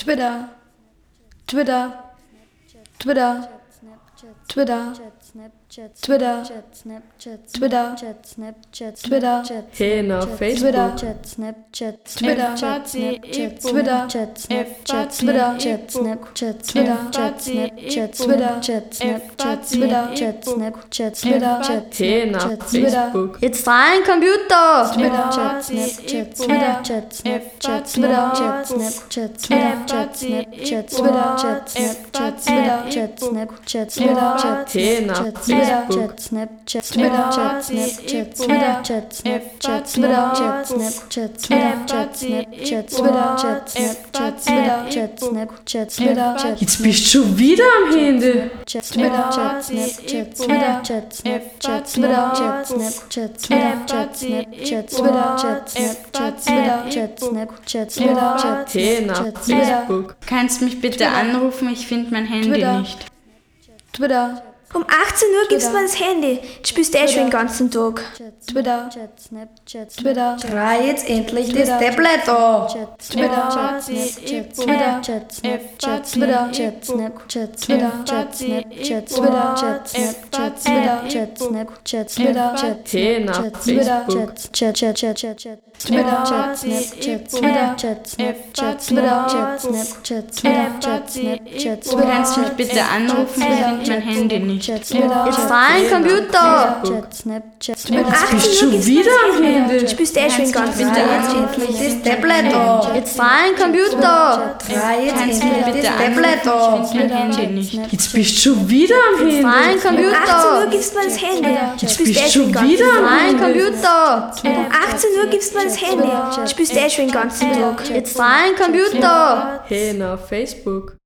Twitter, Twitter, Twitter, Twitter, Twitter, Twitter, Twitter, Hey, na Facebook. Twitter, Twitter, Twitter, Hey, na Facebook. Jetzt rein, Computer! Hey, na Facebook. Jetzt bist du schon wieder am Handy. Hey, na Facebook. Kannst mich bitte anrufen? Ich finde mein Handy Twitter. nicht. Twitter, Um 18 Uhr gibst du mir das Handy. Du spielst eh schon den ganzen Tag. Twitter, Twitter, Drei jetzt endlich das Tablet an. Twitter, Twitter, Hey, na Facebook. Kannst mich bitte anrufen? Ich finde mein Handy nicht. Jetzt rein, Computer! Um Bist 18 du schon wieder am Handy. Du spielst eh schon den ganzen Drei Tag. jetzt endlich das Tablet an. Jetzt rein, Computer! Drei jetzt Kannst mich endlich bitte das Tablet anrufen? an. Ich finde mein Handy nicht. Jetzt bist du schon wieder am Handy. Um Rein, 18 Uhr Computer! gibst du mir das Handy. Du spielst Bist eh du schon den schon ganzen wieder Tag. am Rein, Handy. Computer! Um 18 Uhr gibst du mir das Handy. Du spielst eh schon den ganzen Tag. Jetzt rein, Computer! Hey, na Facebook.